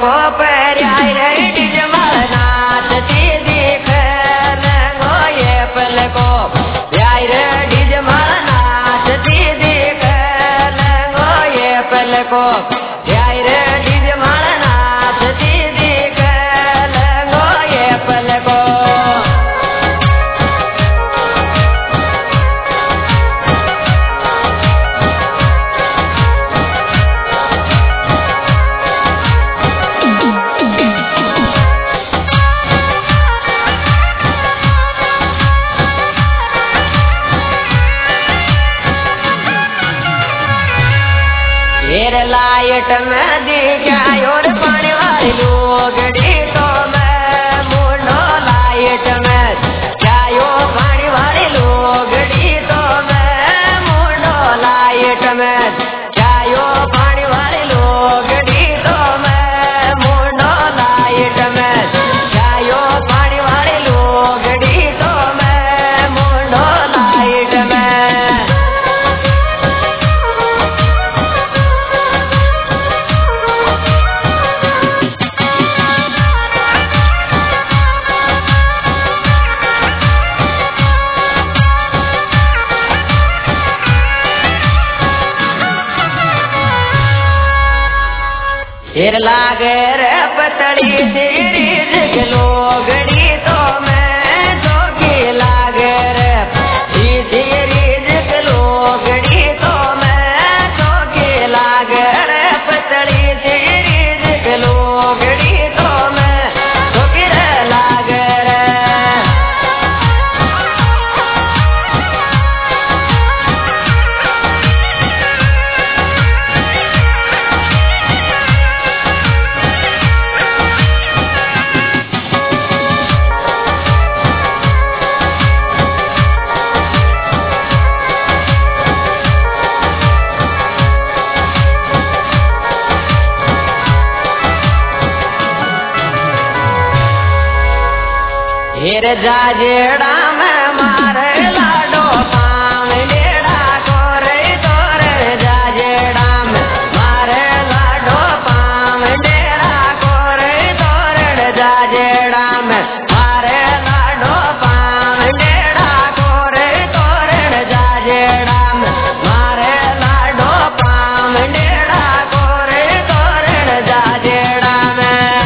को पर्याय डीज नाच देख गो ये पल को प्यार डीज नाच देख गो ये पल को प्यार डीज नाच देख गो ये पल को लाइट में दिखाई और पानी वाली लोगड़ी तो मैं मुंडो लाइट में जायो पानी वाली लोगड़ी तो मैं मुंडो लाइट में जायो पानी वाली लोगड़ी तो मैं मुंडो लाइट में जायो पानी वाली लोगड़ी तो मैं मुंडो लाइट में फिर लागे रे पतड़ी तेरी जग लोगड़ी तो मैं जोगी लागे रे तेरी जग लोगड़ी तो मैं जोगी लागे रे पतड़ी तेरी जग लोगड़ी तो मैं जोगी रे लागे रे हीर जाजेड़ा में मारे लाडो पाम लेड़ा कोरे तोरे जाजेड़ा में मारे लाडो पाम लेड़ा कोरे तोरे जाजेड़ा में मारे लाडो पाम लेड़ा कोरे तोरे जाजेड़ा में मारे लाडो पाम लेड़ा कोरे तोरे जाजेड़ा में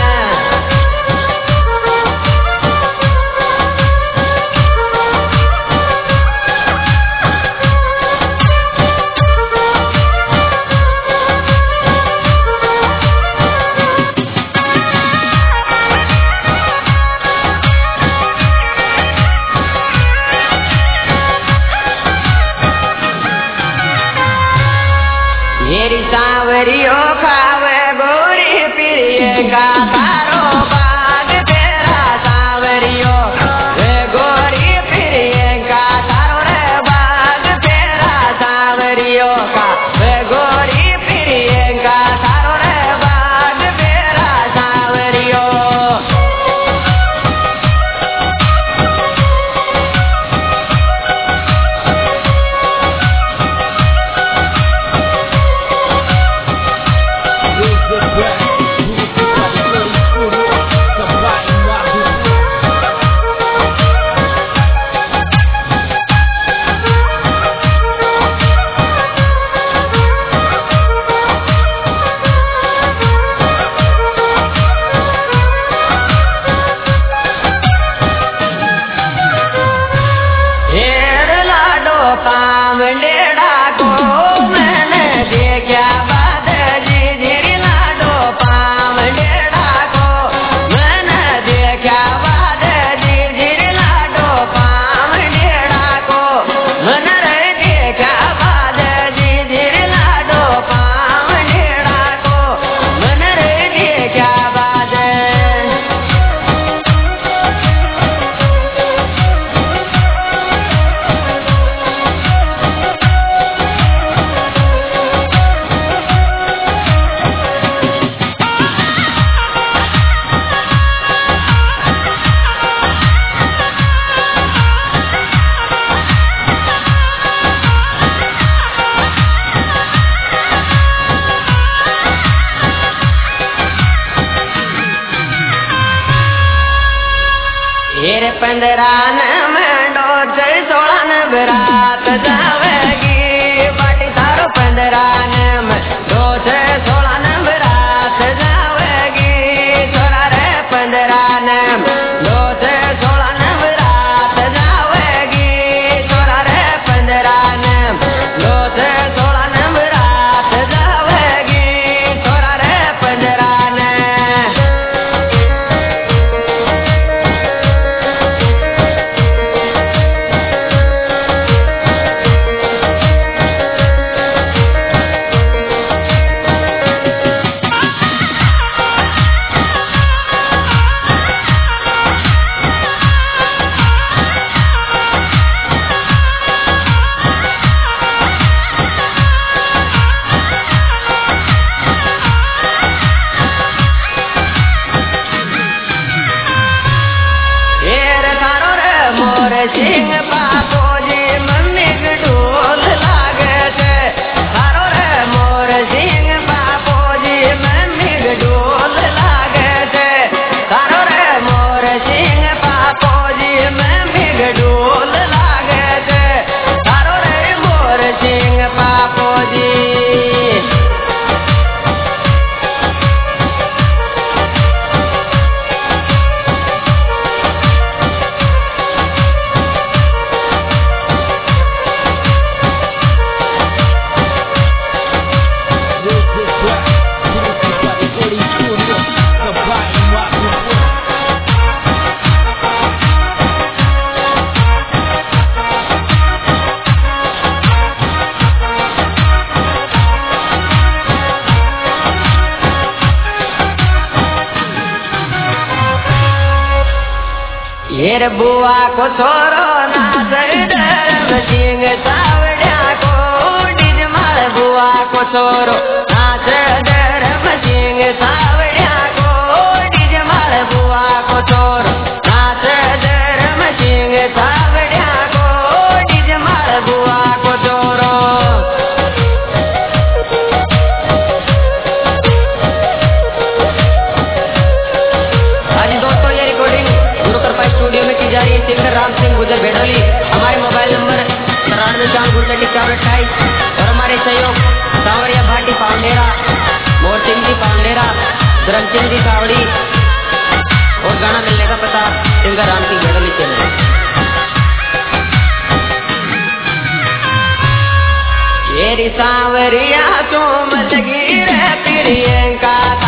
मेरी सांवरियो खावे गोरी प्रिय का तारो बाग तेरा सांवरियो वे गोरी प्रिय का तारो रे बाग तेरा सांवरियो का वे गोरी प्रिय का तारो रे बाग तेरा सांवरियो पंदरान में डोज 16 बरात जावेगी बाटी थारो पंदरान में डोज 16 बरात जावेगी छोरा रे पंदरान में डोज 16 बरात जावेगी छोरा रे पंदरान में डोज 16 बरात जावेगी छोरा रे पंदरान। सिंह बापो जी मम्मी के ढोल लागे थे थारो रे मोर सिंह बापो जी मम्मी के ढोल लागे थे थारो रे मोर सिंह बापो जी मम्मी के ढोल लागे थे थारो रे मोर सिंह बापो जी। येर बुआ को छोरो नाच धर्म सिंह सावड़िया को डिजमाल बुआ को छोरो नाच धर्म सिंह सावड़िया को डिजमाल बुआ को छोरो नाच धर्म सिंह सावड़िया को डिजमाल बुआ को छोरो। आज दोस्तों ये रिकॉर्डिंग स्टूडियो में की जा रही है सिंगर राम सिंह गुजर भेडोली। हमारे मोबाइल नंबर 93 और हमारे सहयोग सांवरिया भाटी पावनेरा, मोर सिंह जी पावनेरा, धर्म सिंह जी कावड़ी और गाना मिलने का पता सिंगर राम सिंह भेडोली चैनल। येरी सांवरिया तुम लगी रे प्रियंका